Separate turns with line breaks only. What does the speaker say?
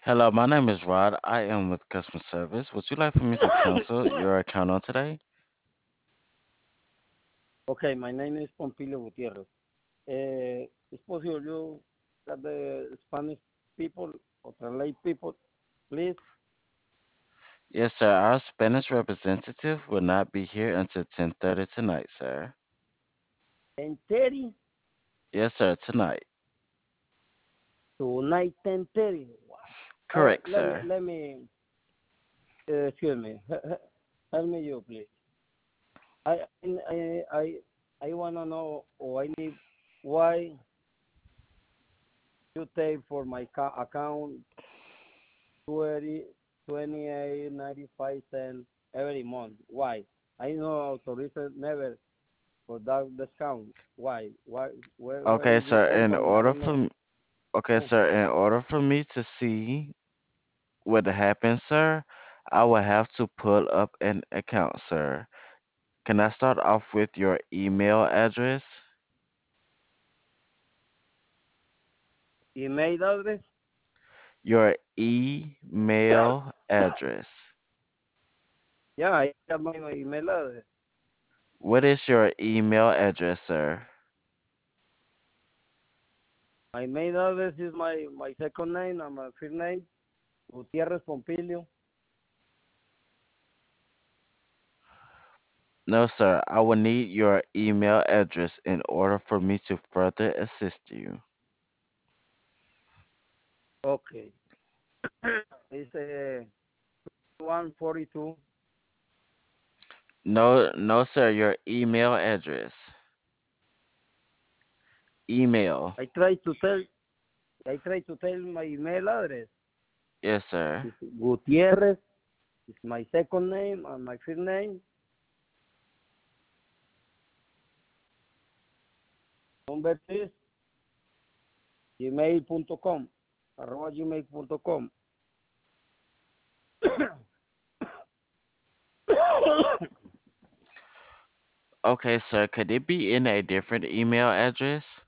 Hello, my name is Rod. I am with customer service. Would you like for me to cancel your account on today?
Okay, my name is Pompilio Gutierrez. It's possible you got the Spanish people or translate people, please?
Yes, sir. Our Spanish representative will not be here until 10:30 tonight, sir.
And 30
Yes, sir, tonight.
tonight, 10:30.
Correct,
Let me
sir.
excuse me. Help me, you please. I I I I wanna know, or I need, why you take for my account 28.95 every month. Why? I know authorized never for that discount. Why? Where
Okay,
is your
sir.
company? I don't know.
Okay, sir, in order for me to see what happened, sir, I will have to pull up an account, sir. Can I start off with your email address?
Email address?
Your email address.
Yeah, I have my email address.
What is your email address, sir?
My email address is my second name and my first name, Gutierrez Pompilio.
No, sir. I will need your email address in order for me to further assist you.
Okay. It's 142.
No, no, sir. Your email address. Email.
I try to tell I try to tell my email address.
Yes, sir.
It's Gutierrez is my second name and my first name. Number is gmail.com, @gmail.com.
Okay, sir. Could it be in a different email address?